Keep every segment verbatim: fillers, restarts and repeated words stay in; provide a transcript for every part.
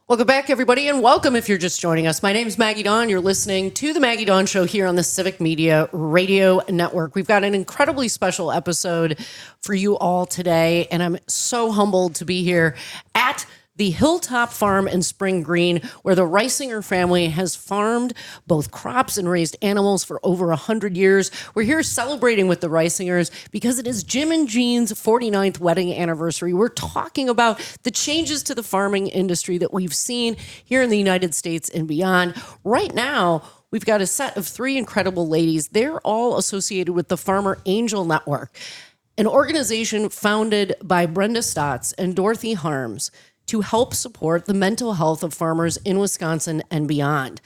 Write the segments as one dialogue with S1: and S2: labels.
S1: Welcome back, everybody, and welcome if you're just joining us. My name is Maggie Dawn. You're listening to The Maggie Dawn Show here on the Civic Media Radio Network. We've got an incredibly special episode for you all today, and I'm so humbled to be here at the Hilltop Farm in Spring Green, where the Reisinger family has farmed both crops and raised animals for over one hundred years. We're here celebrating with the Reisingers because it is Jim and Jean's forty-ninth wedding anniversary. We're talking about the changes to the farming industry that we've seen here in the United States and beyond. Right now, we've got a set of three incredible ladies. They're all associated with the Farmer Angel Network, an organization founded by Brenda Stotts and Dorothy Harms to help support the mental health of farmers in Wisconsin and beyond.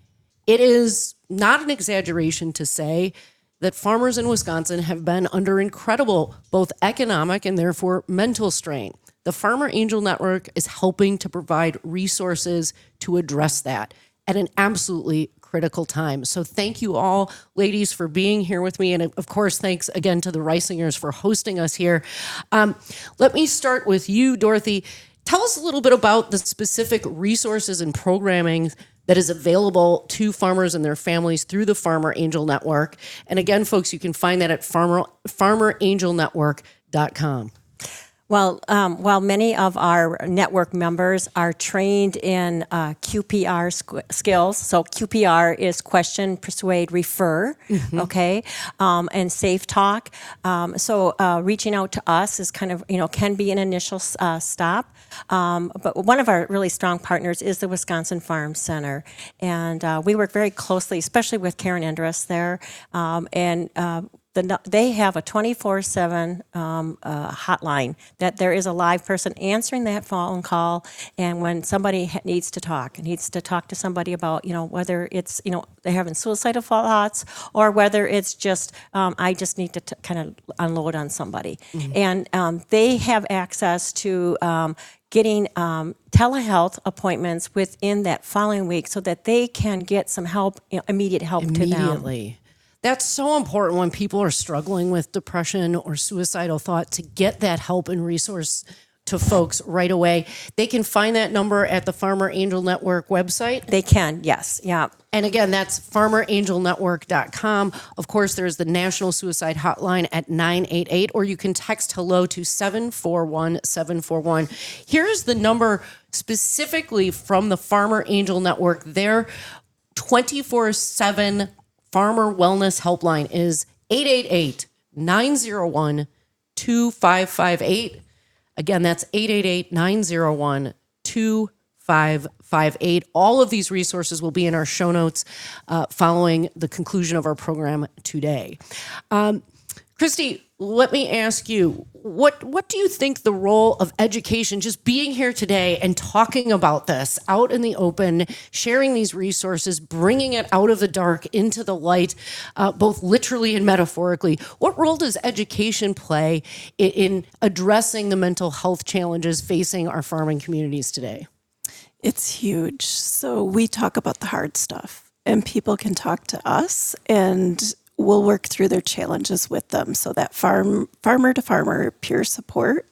S1: It is not an exaggeration to say that farmers in Wisconsin have been under incredible both economic and therefore mental strain. The Farmer Angel Network is helping to provide resources to address that at an absolutely critical time. So thank you all, ladies, for being here with me. And of course, thanks again to the Reisingers for hosting us here. Um, let me start with you, Dorothy. Tell us a little bit about the specific resources and programming that is available to farmers and their families through the Farmer Angel Network. And again, folks, you can find that at farmer, farmer angel network dot com.
S2: Well, um, while many of our network members are trained in uh, Q P R squ- skills, so Q P R is question, persuade, refer, mm-hmm. okay, um, and safe talk. Um, so uh, reaching out to us is kind of, you know, can be an initial uh, stop. Um, but one of our really strong partners is the Wisconsin Farm Center. And uh, we work very closely, especially with Karen Endress there. Um, and uh, The, they have a twenty-four seven um, uh, hotline that there is a live person answering that phone call. And when somebody ha- needs to talk, needs to talk to somebody about, you know, whether it's, you know, they're having suicidal thoughts or whether it's just, um, I just need to t- kind of unload on somebody. Mm-hmm. And um, they have access to um, getting um, telehealth appointments within that following week so that they can get some help, you know, immediate help to them.
S1: Immediately. That's so important when people are struggling with depression or suicidal thought to get that help and resource to folks right away. They can find that number at the Farmer Angel Network website.
S2: They can, yes, yeah.
S1: And again, that's farmer angel network dot com. Of course, there's the National Suicide Hotline at nine eight eight, or you can text hello to seven four one seven four one. Here's the number specifically from the Farmer Angel Network. Their twenty-four seven Farmer Wellness Helpline is eight eight eight, nine zero one, two five five eight. Again, that's eight eight eight, nine zero one, two five five eight. All of these resources will be in our show notes uh, following the conclusion of our program today. Um, Christy, let me ask you, what what do you think the role of education, just being here today and talking about this out in the open, sharing these resources, bringing it out of the dark into the light, uh, both literally and metaphorically, what role does education play in, in addressing the mental health challenges facing our farming communities today?
S3: It's huge. So we talk about the hard stuff, and people can talk to us, and we'll work through their challenges with them. So that farm, farmer to farmer peer support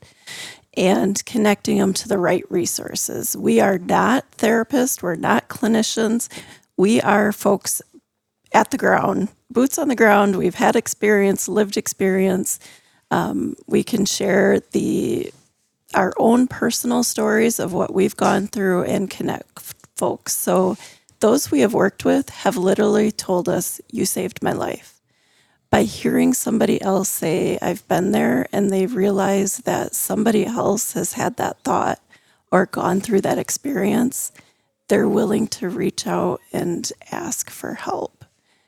S3: and connecting them to the right resources. We are not therapists. We're not clinicians. We are folks at the ground, boots on the ground. We've had experience, lived experience. Um, we can share the our own personal stories of what we've gone through and connect folks. So those we have worked with have literally told us, you saved my life. By hearing somebody else say, I've been there, and they realize that somebody else has had that thought or gone through that experience, they're willing to reach out and ask for help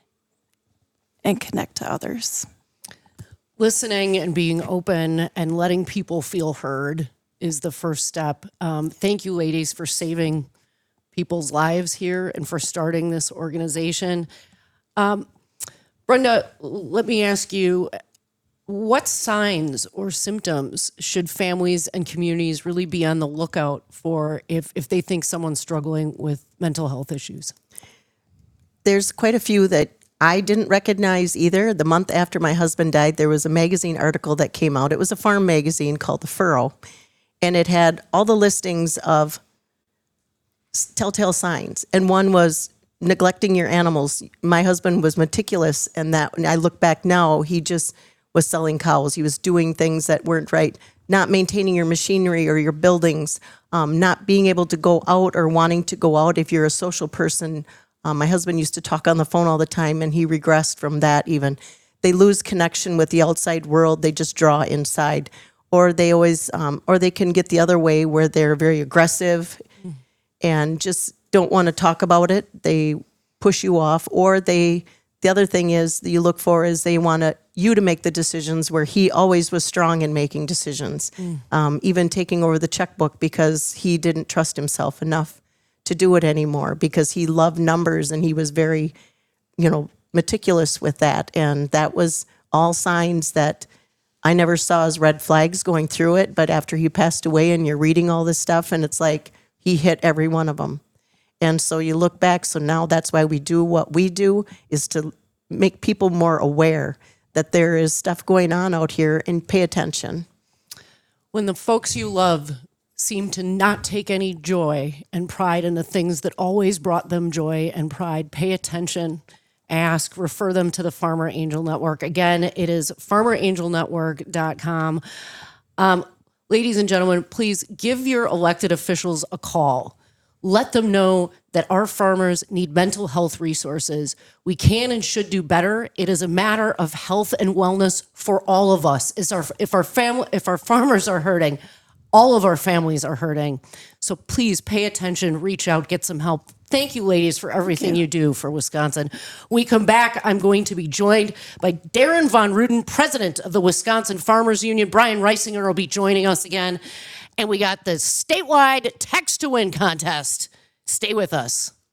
S3: and connect to others.
S1: Listening and being open and letting people feel heard is the first step. Um, thank you, ladies, for saving people's lives here and for starting this organization. Um, Brenda, let me ask you, what signs or symptoms should families and communities really be on the lookout for if, if they think someone's struggling with mental health issues?
S4: There's quite a few that I didn't recognize either. The month after my husband died, there was a magazine article that came out. It was a farm magazine called The Furrow, and it had all the listings of s- telltale signs. And one was neglecting your animals. My husband was meticulous, and that when I look back now, he just was selling cows. He was doing things that weren't right, not maintaining your machinery or your buildings, um, not being able to go out or wanting to go out if you're a social person. Um, my husband used to talk on the phone all the time, and he regressed from that even. They lose connection with the outside world. They just draw inside. Or they always, um, or they can get the other way where they're very aggressive and just don't want to talk about it. They push you off. Or they, the other thing is that you look for is they want to, you to make the decisions where he always was strong in making decisions, um, even taking over the checkbook because he didn't trust himself enough to do it anymore because he loved numbers and he was very, you know, meticulous with that. And that was all signs that I never saw as red flags going through it. But after he passed away and you're reading all this stuff and it's like he hit every one of them. And so you look back. So now that's why we do what we do, is to make people more aware that there is stuff going on out here and pay attention.
S1: When the folks you love seem to not take any joy and pride in the things that always brought them joy and pride, pay attention, ask, refer them to the Farmer Angel Network. Again, it is farmer angel network dot com. Um, ladies and gentlemen, please give your elected officials a call. Let them know that our farmers need mental health resources. We can and should do better. It is a matter of health and wellness for all of us. Is our if our family if our farmers are hurting, all of our families are hurting. So please pay attention, reach out, get some help. Thank you, ladies, for everything you. you do for Wisconsin. When we come back, I'm going to be joined by Darren Von Ruden, president of the Wisconsin Farmers Union. Brian Reisinger will be joining us again. And we got the statewide text to win contest. Stay with us.